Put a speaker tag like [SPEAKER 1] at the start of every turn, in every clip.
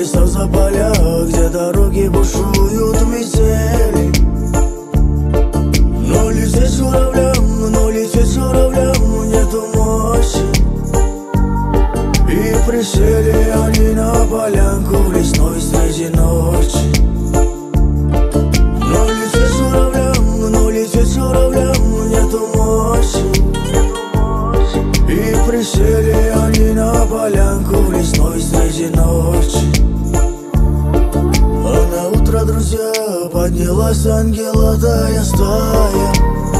[SPEAKER 1] леса, за поля, где дороги бушуют метели. Но лететь журавлям нету мощи. И присели они на полянку в лесной среди ночи. Но лететь журавлям нету мощи. И присели они на полянку в лесной среди ночи. А на утро, друзья, поднялась ангелатая стая.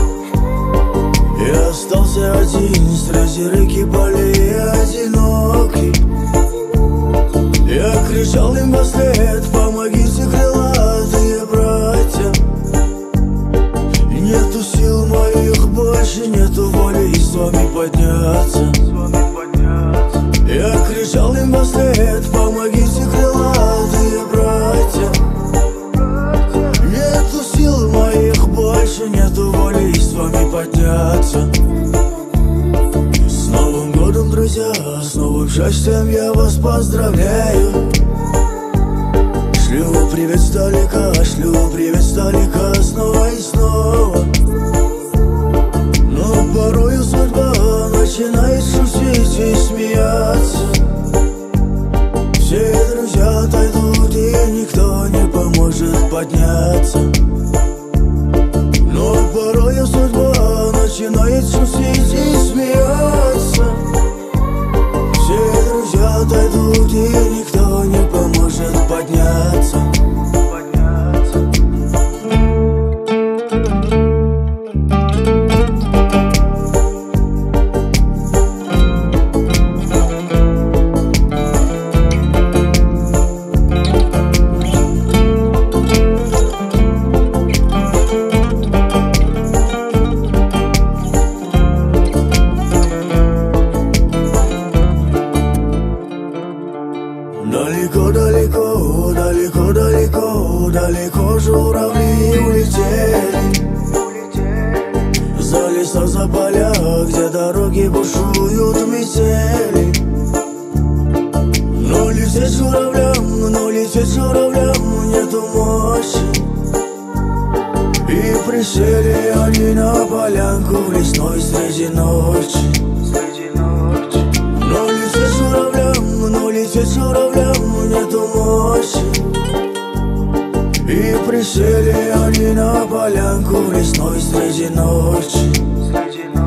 [SPEAKER 1] И остался один среди реки полей одинокий. Я кричал им вслед: помогите, крылатые братья. Нету сил моих больше, нету воли с вами подняться. Я кричал им вслед: помогите, крылатые братья. Нету сил моих больше, нету воли с вами подняться. С Новым годом, друзья, с новым счастьем я вас поздравляю. Шлю привет издалека, снова и снова. Но порою судьба начинает шутить и смеяться. Все друзья отойдут, и никто не поможет подняться. Но порою судьба начинает шутить и смеяться. Все друзья отойдут, и никто не поможет подняться. Далеко журавли улетели. За леса, за поля, где дороги бушуют метели. Но лететь журавлям нету мощи. И присели они на полянку в лесной среди ночи. Но лететь журавлям нету мощи. И присели они на полянку в лесной среди ночи.